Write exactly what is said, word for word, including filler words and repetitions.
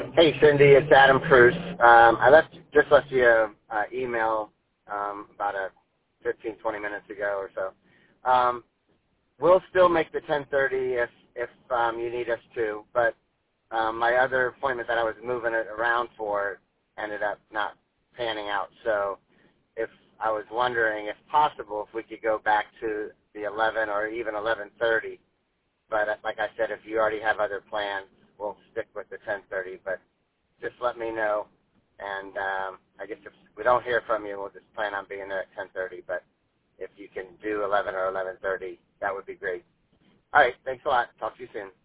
Hey, Cindy, it's Adam Cruz. Um, I left just left you an uh, email um, about a fifteen, twenty minutes ago or so. Um, we'll still make the ten thirty if if um, you need us to, but um, my other appointment that I was moving it around for ended up not panning out. So if I was wondering, if possible, if we could go back to the eleven or even eleven thirty. But uh, like I said, if you already have other plans, we'll stick with the ten thirty. But just let me know, and um, I guess if we don't hear from you, we'll just plan on being there at ten thirty. But if you can do eleven or eleven thirty, that would be great. All right, thanks a lot. Talk to you soon.